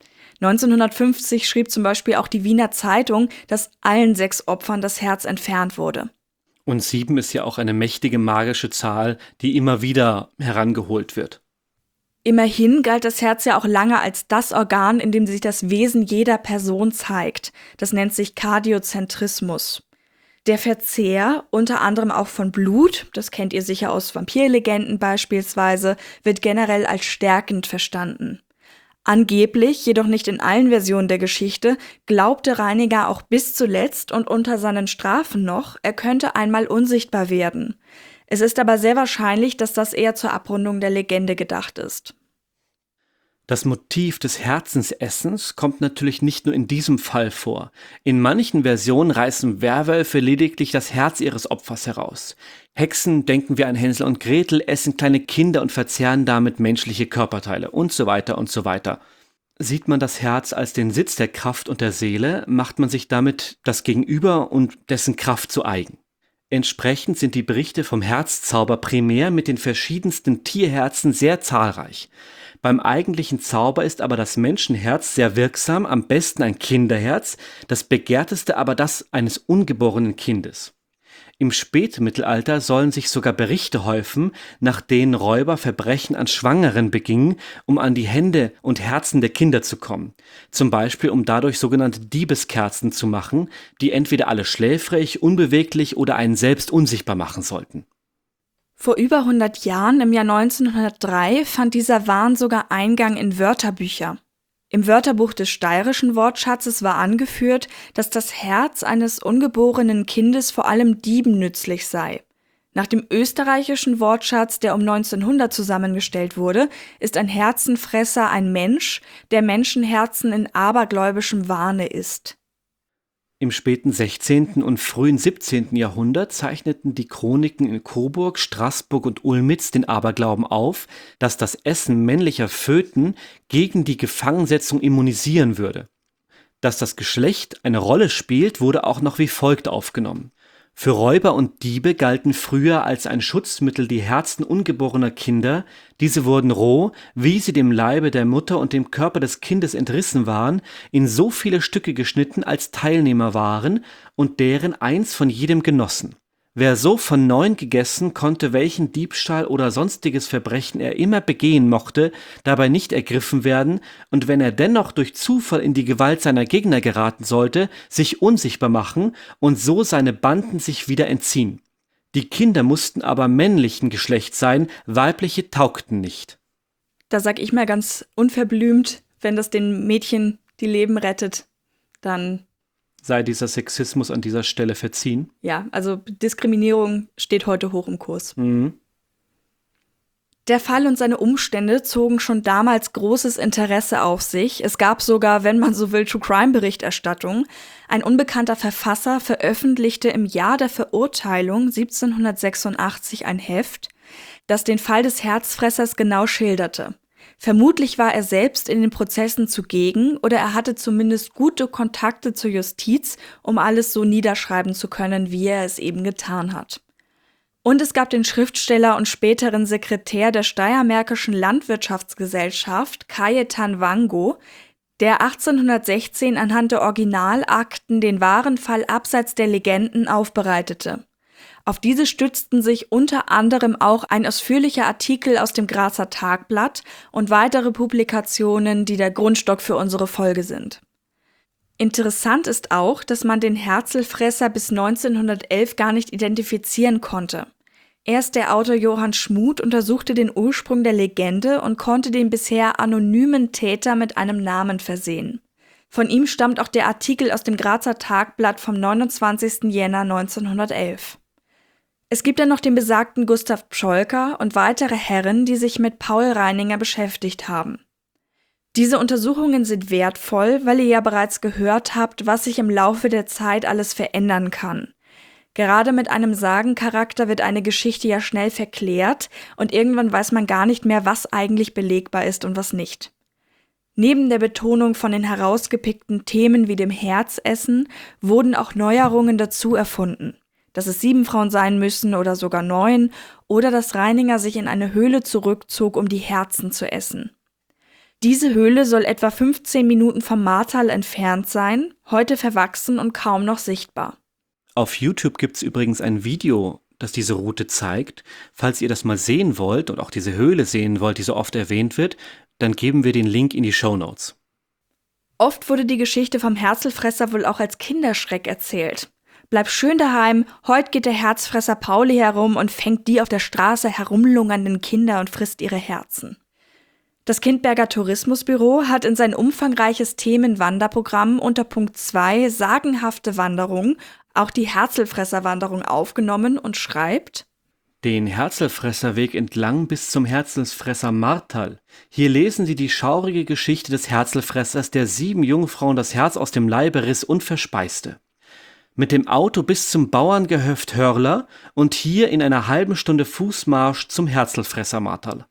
1950 schrieb zum Beispiel auch die Wiener Zeitung, dass allen 6 Opfern das Herz entfernt wurde. Und 7 ist ja auch eine mächtige magische Zahl, die immer wieder herangeholt wird. Immerhin galt das Herz ja auch lange als das Organ, in dem sich das Wesen jeder Person zeigt. Das nennt sich Kardiozentrismus. Der Verzehr, unter anderem auch von Blut, das kennt ihr sicher aus Vampirlegenden beispielsweise, wird generell als stärkend verstanden. Angeblich, jedoch nicht in allen Versionen der Geschichte, glaubte Reininger auch bis zuletzt und unter seinen Strafen noch, er könnte einmal unsichtbar werden. Es ist aber sehr wahrscheinlich, dass das eher zur Abrundung der Legende gedacht ist. Das Motiv des Herzensessens kommt natürlich nicht nur in diesem Fall vor. In manchen Versionen reißen Werwölfe lediglich das Herz ihres Opfers heraus. Hexen, denken wir an Hänsel und Gretel, essen kleine Kinder und verzehren damit menschliche Körperteile und so weiter und so weiter. Sieht man das Herz als den Sitz der Kraft und der Seele, macht man sich damit das Gegenüber und dessen Kraft zu eigen. Entsprechend sind die Berichte vom Herzzauber primär mit den verschiedensten Tierherzen sehr zahlreich. Beim eigentlichen Zauber ist aber das Menschenherz sehr wirksam, am besten ein Kinderherz, das begehrteste aber das eines ungeborenen Kindes. Im Spätmittelalter sollen sich sogar Berichte häufen, nach denen Räuber Verbrechen an Schwangeren begingen, um an die Hände und Herzen der Kinder zu kommen. Zum Beispiel, um dadurch sogenannte Diebeskerzen zu machen, die entweder alle schläfrig, unbeweglich oder einen selbst unsichtbar machen sollten. Vor über 100 Jahren, im Jahr 1903, fand dieser Wahn sogar Eingang in Wörterbücher. Im Wörterbuch des steirischen Wortschatzes war angeführt, dass das Herz eines ungeborenen Kindes vor allem Dieben nützlich sei. Nach dem österreichischen Wortschatz, der um 1900 zusammengestellt wurde, ist ein Herzenfresser ein Mensch, der Menschenherzen in abergläubischem Wahne isst. Im späten 16. und frühen 17. Jahrhundert zeichneten die Chroniken in Coburg, Straßburg und Ulmitz den Aberglauben auf, dass das Essen männlicher Föten gegen die Gefangensetzung immunisieren würde. Dass das Geschlecht eine Rolle spielt, wurde auch noch wie folgt aufgenommen. Für Räuber und Diebe galten früher als ein Schutzmittel die Herzen ungeborener Kinder. Diese wurden roh, wie sie dem Leibe der Mutter und dem Körper des Kindes entrissen waren, in so viele Stücke geschnitten, als Teilnehmer waren und deren eins von jedem genossen. Wer so von 9 gegessen, konnte, welchen Diebstahl oder sonstiges Verbrechen er immer begehen mochte, dabei nicht ergriffen werden, und wenn er dennoch durch Zufall in die Gewalt seiner Gegner geraten sollte, sich unsichtbar machen und so seine Banden sich wieder entziehen. Die Kinder mussten aber männlichen Geschlechts sein, weibliche taugten nicht. Da sag ich mal ganz unverblümt, wenn das den Mädchen die Leben rettet, dann Sei dieser Sexismus an dieser Stelle verziehen. ja, also Diskriminierung steht heute hoch im Kurs. Mhm. Der Fall und seine Umstände zogen schon damals großes Interesse auf sich. Es gab sogar, wenn man so will, True-Crime-Berichterstattung. Ein unbekannter Verfasser veröffentlichte im Jahr der Verurteilung 1786 ein Heft, das den Fall des Herzfressers genau schilderte. Vermutlich war er selbst in den Prozessen zugegen oder er hatte zumindest gute Kontakte zur Justiz, um alles so niederschreiben zu können, wie er es eben getan hat. Und es gab den Schriftsteller und späteren Sekretär der Steiermärkischen Landwirtschaftsgesellschaft, Cajetan Wango, der 1816 anhand der Originalakten den wahren Fall abseits der Legenden aufbereitete. Auf diese stützten sich unter anderem auch ein ausführlicher Artikel aus dem Grazer Tagblatt und weitere Publikationen, die der Grundstock für unsere Folge sind. Interessant ist auch, dass man den Herzelfresser bis 1911 gar nicht identifizieren konnte. Erst der Autor Johann Schmuth untersuchte den Ursprung der Legende und konnte den bisher anonymen Täter mit einem Namen versehen. Von ihm stammt auch der Artikel aus dem Grazer Tagblatt vom 29. Jänner 1911. Es gibt dann noch den besagten Gustav Pscholker und weitere Herren, die sich mit Paul Reininger beschäftigt haben. Diese Untersuchungen sind wertvoll, weil ihr ja bereits gehört habt, was sich im Laufe der Zeit alles verändern kann. Gerade mit einem Sagencharakter wird eine Geschichte ja schnell verklärt und irgendwann weiß man gar nicht mehr, was eigentlich belegbar ist und was nicht. Neben der Betonung von den herausgepickten Themen wie dem Herzessen wurden auch Neuerungen dazu erfunden. Dass es 7 Frauen sein müssen oder sogar 9 oder dass Reininger sich in eine Höhle zurückzog, um die Herzen zu essen. Diese Höhle soll etwa 15 Minuten vom Martal entfernt sein, heute verwachsen und kaum noch sichtbar. Auf YouTube gibt es übrigens ein Video, das diese Route zeigt. Falls ihr das mal sehen wollt und auch diese Höhle sehen wollt, die so oft erwähnt wird, dann geben wir den Link in die Shownotes. Oft wurde die Geschichte vom Herzelfresser wohl auch als Kinderschreck erzählt. Bleib schön daheim, heute geht der Herzfresser Pauli herum und fängt die auf der Straße herumlungernden Kinder und frisst ihre Herzen. Das Kindberger Tourismusbüro hat in sein umfangreiches Themenwanderprogramm unter Punkt 2 sagenhafte Wanderung auch die Herzelfresserwanderung aufgenommen und schreibt: Den Herzelfresserweg entlang bis zum Herzelsfresser Martal. Hier lesen Sie die schaurige Geschichte des Herzelfressers, der 7 Jungfrauen das Herz aus dem Leibe riss und verspeiste. Mit dem Auto bis zum Bauerngehöft Hörler und hier in einer halben Stunde Fußmarsch zum Herzelfresser Martal.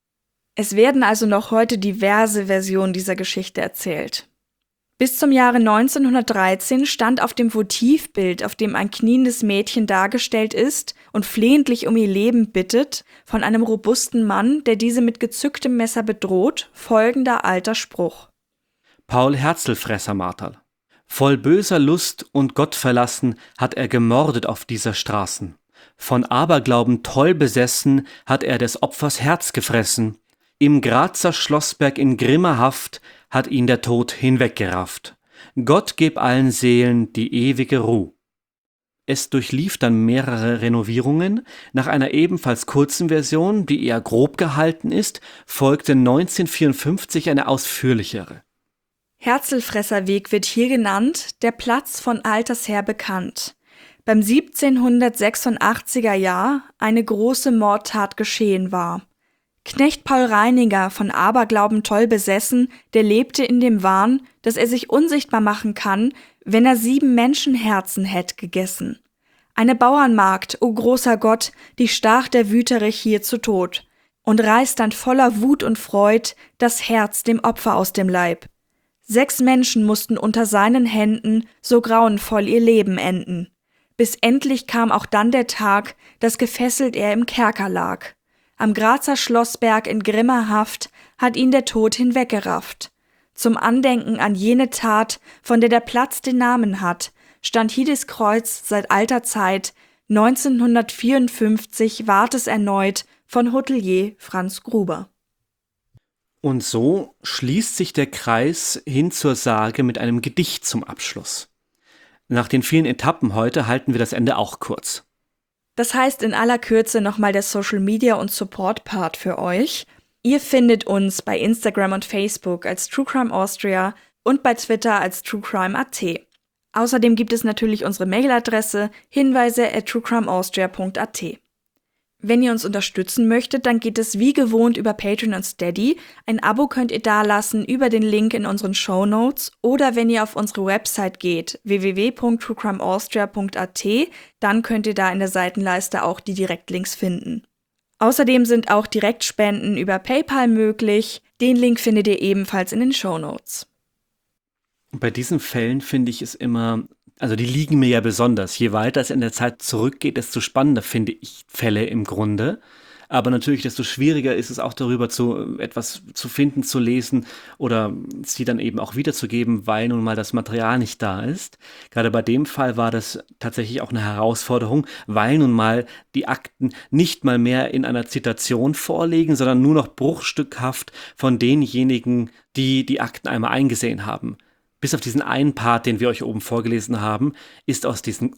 Es werden also noch heute diverse Versionen dieser Geschichte erzählt. Bis zum Jahre 1913 stand auf dem Votivbild, auf dem ein kniendes Mädchen dargestellt ist und flehentlich um ihr Leben bittet, von einem robusten Mann, der diese mit gezücktem Messer bedroht, folgender alter Spruch: Paul Herzelfresser Martal. Voll böser Lust und Gott verlassen hat er gemordet auf dieser Straßen. Von Aberglauben toll besessen hat er des Opfers Herz gefressen. Im Grazer Schlossberg in grimmer Haft hat ihn der Tod hinweggerafft. Gott geb allen Seelen die ewige Ruh. Es durchlief dann mehrere Renovierungen. Nach einer ebenfalls kurzen Version, die eher grob gehalten ist, folgte 1954 eine ausführlichere. Herzelfresserweg wird hier genannt, der Platz von alters her bekannt. Beim 1786er Jahr eine große Mordtat geschehen war. Knecht Paul Reininger, von Aberglauben toll besessen, der lebte in dem Wahn, dass er sich unsichtbar machen kann, wenn er 7 Menschenherzen hätt gegessen. Eine Bauernmagd, o großer Gott, die stach der Wüterich hier zu Tod und reißt dann voller Wut und Freud das Herz dem Opfer aus dem Leib. 6 Menschen mussten unter seinen Händen so grauenvoll ihr Leben enden. bis endlich kam auch dann der Tag, dass gefesselt er im Kerker lag. Am Grazer Schlossberg in grimmer Haft hat ihn der Tod hinweggerafft. Zum Andenken an jene Tat, von der Platz den Namen hat, stand hier das Kreuz seit alter Zeit. 1954 ward es erneut von Hotelier Franz Gruber. Und so schließt sich der Kreis hin zur Sage mit einem Gedicht zum Abschluss. Nach den vielen Etappen heute halten wir das Ende auch kurz. Das heißt in aller Kürze nochmal der Social Media und Support Part für euch. Ihr findet uns bei Instagram und Facebook als True Crime Austria und bei Twitter als truecrime.at. Außerdem gibt es natürlich unsere Mailadresse hinweise@truecrimeaustria.at. Wenn ihr uns unterstützen möchtet, dann geht es wie gewohnt über Patreon und Steady. Ein Abo könnt ihr dalassen über den Link in unseren Shownotes oder wenn ihr auf unsere Website geht, www.truecrimeaustria.at, dann könnt ihr da in der Seitenleiste auch die Direktlinks finden. Außerdem sind auch Direktspenden über PayPal möglich. Den Link findet ihr ebenfalls in den Shownotes. Bei diesen Fällen finde ich es immer, also die liegen mir ja besonders. Je weiter es in der Zeit zurückgeht, desto spannender finde ich Fälle im Grunde. Aber natürlich, desto schwieriger ist es auch darüber etwas zu finden, zu lesen oder sie dann eben auch wiederzugeben, weil nun mal das Material nicht da ist. Gerade bei dem Fall war das tatsächlich auch eine Herausforderung, weil nun mal die Akten nicht mal mehr in einer Zitation vorliegen, sondern nur noch bruchstückhaft von denjenigen, die die Akten einmal eingesehen haben. Bis auf diesen einen Part, den wir euch oben vorgelesen haben, ist aus diesen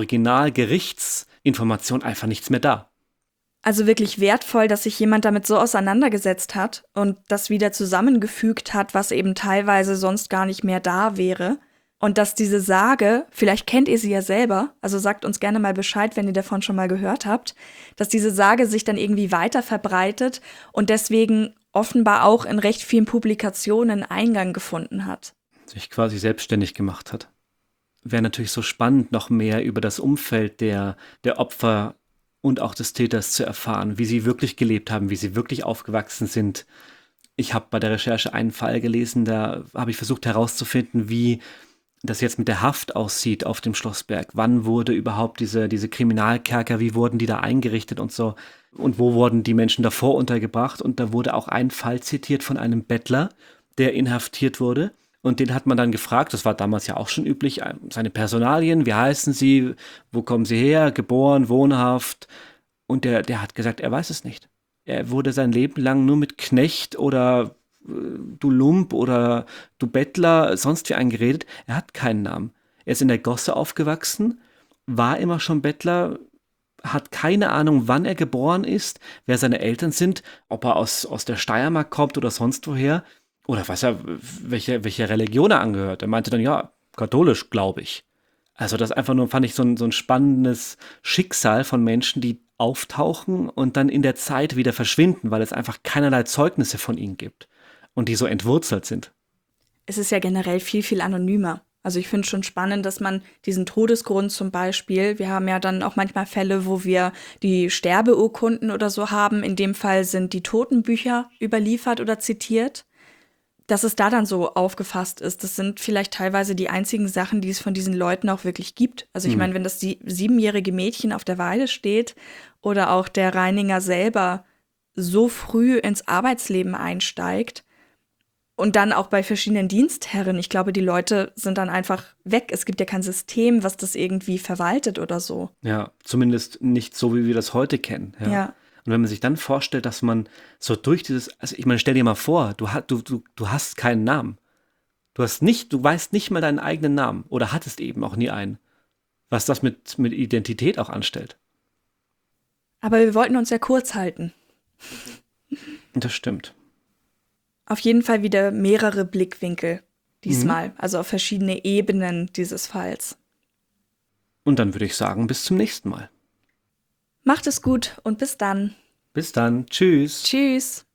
Originalgerichtsinformationen einfach nichts mehr da. Also wirklich wertvoll, dass sich jemand damit so auseinandergesetzt hat und das wieder zusammengefügt hat, was eben teilweise sonst gar nicht mehr da wäre. Und dass diese Sage, vielleicht kennt ihr sie ja selber, also sagt uns gerne mal Bescheid, wenn ihr davon schon mal gehört habt, dass diese Sage sich dann irgendwie weiter verbreitet und deswegen offenbar auch in recht vielen Publikationen Eingang gefunden hat. Sich quasi selbstständig gemacht hat. Wäre natürlich so spannend, noch mehr über das Umfeld der Opfer und auch des Täters zu erfahren, wie sie wirklich gelebt haben, wie sie wirklich aufgewachsen sind. Ich habe bei der Recherche einen Fall gelesen, da habe ich versucht herauszufinden, wie das jetzt mit der Haft aussieht auf dem Schlossberg. Wann wurde überhaupt diese Kriminalkerker, wie wurden die da eingerichtet und so? Und wo wurden die Menschen davor untergebracht? Und da wurde auch ein Fall zitiert von einem Bettler, der inhaftiert wurde. Und den hat man dann gefragt, das war damals ja auch schon üblich, seine Personalien, wie heißen Sie, wo kommen Sie her, geboren, wohnhaft. Und der hat gesagt, er weiß es nicht. Er wurde sein Leben lang nur mit Knecht oder du Lump oder du Bettler, sonst wie eingeredet. Er hat keinen Namen. Er ist in der Gosse aufgewachsen, war immer schon Bettler, hat keine Ahnung, wann er geboren ist, wer seine Eltern sind, ob er aus der Steiermark kommt oder sonst woher. Oder weiß er, welche Religion er angehört. Er meinte dann, ja, katholisch, glaube ich. Also das einfach nur, fand ich so ein spannendes Schicksal von Menschen, die auftauchen und dann in der Zeit wieder verschwinden, weil es einfach keinerlei Zeugnisse von ihnen gibt und die so entwurzelt sind. Es ist ja generell viel, viel anonymer. Also ich finde es schon spannend, dass man diesen Todesgrund zum Beispiel, wir haben ja dann auch manchmal Fälle, wo wir die Sterbeurkunden oder so haben. In dem Fall sind die Totenbücher überliefert oder zitiert. Dass es da dann so aufgefasst ist, das sind vielleicht teilweise die einzigen Sachen, die es von diesen Leuten auch wirklich gibt. Also ich meine, wenn das 7-jährige Mädchen auf der Weide steht oder auch der Reininger selber so früh ins Arbeitsleben einsteigt und dann auch bei verschiedenen Dienstherren, ich glaube, die Leute sind dann einfach weg. Es gibt ja kein System, was das irgendwie verwaltet oder so. Ja, zumindest nicht so, wie wir das heute kennen. Ja. Und wenn man sich dann vorstellt, dass man so durch also ich meine, stell dir mal vor, du hast keinen Namen. Du weißt nicht mal deinen eigenen Namen oder hattest eben auch nie einen. Was das mit Identität auch anstellt. Aber wir wollten uns ja kurz halten. Das stimmt. Auf jeden Fall wieder mehrere Blickwinkel diesmal, also auf verschiedene Ebenen dieses Falls. Und dann würde ich sagen, bis zum nächsten Mal. Macht es gut und bis dann. Bis dann. Tschüss. Tschüss.